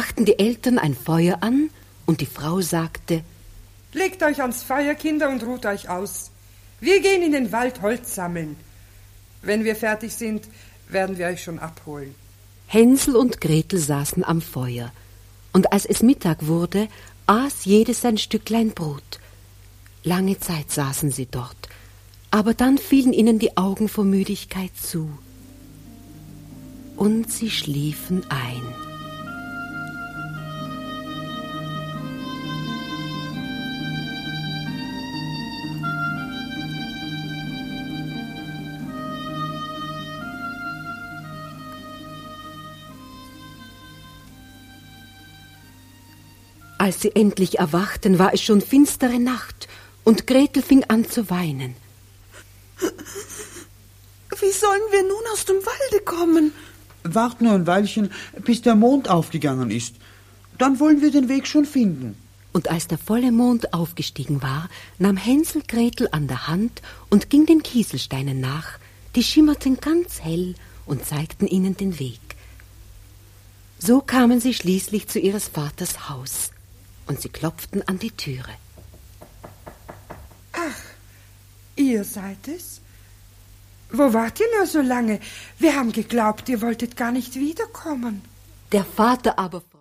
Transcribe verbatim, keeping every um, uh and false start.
machten die Eltern ein Feuer an, und die Frau sagte: Legt euch ans Feuer, Kinder, und ruht euch aus. Wir gehen in den Wald Holz sammeln. Wenn wir fertig sind, werden wir euch schon abholen. Hänsel und Gretel saßen am Feuer, und als es Mittag wurde, aß jedes ein Stücklein Brot. Lange Zeit saßen sie dort, aber dann fielen ihnen die Augen vor Müdigkeit zu. Und sie schliefen ein. Als sie endlich erwachten, war es schon finstere Nacht, und Gretel fing an zu weinen. Wie sollen wir nun aus dem Walde kommen? Wart nur ein Weilchen, bis der Mond aufgegangen ist. Dann wollen wir den Weg schon finden. Und als der volle Mond aufgestiegen war, nahm Hänsel Gretel an der Hand und ging den Kieselsteinen nach. Die schimmerten ganz hell und zeigten ihnen den Weg. So kamen sie schließlich zu ihres Vaters Haus, und sie klopften an die Türe. Ach, ihr seid es? Wo wart ihr nur so lange? Wir haben geglaubt, ihr wolltet gar nicht wiederkommen. Der Vater aber